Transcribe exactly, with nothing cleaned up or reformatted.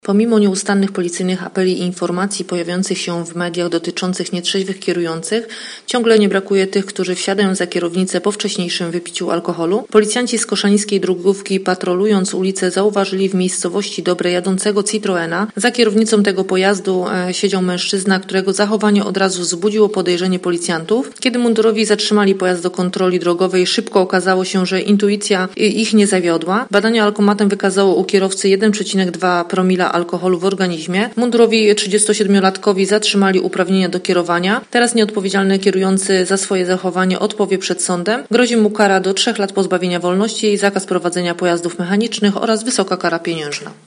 Pomimo nieustannych policyjnych apeli i informacji pojawiających się w mediach dotyczących nietrzeźwych kierujących, ciągle nie brakuje tych, którzy wsiadają za kierownicę po wcześniejszym wypiciu alkoholu. Policjanci z koszalińskiej drogówki, patrolując ulicę, zauważyli w miejscowości Dobre jadącego Citroena. Za kierownicą tego pojazdu e, siedział mężczyzna, którego zachowanie od razu wzbudziło podejrzenie policjantów. Kiedy mundurowi zatrzymali pojazd do kontroli drogowej, szybko okazało się, że intuicja ich nie zawiodła. Badanie alkomatem wykazało u kierowcy jeden przecinek dwa promila alkoholu w organizmie. Mundurowi trzydziestosiedmiolatkowi zatrzymali uprawnienia do kierowania. Teraz nieodpowiedzialny kierujący za swoje zachowanie odpowie przed sądem. Grozi mu kara do trzech lat pozbawienia wolności i zakaz prowadzenia pojazdów mechanicznych oraz wysoka kara pieniężna.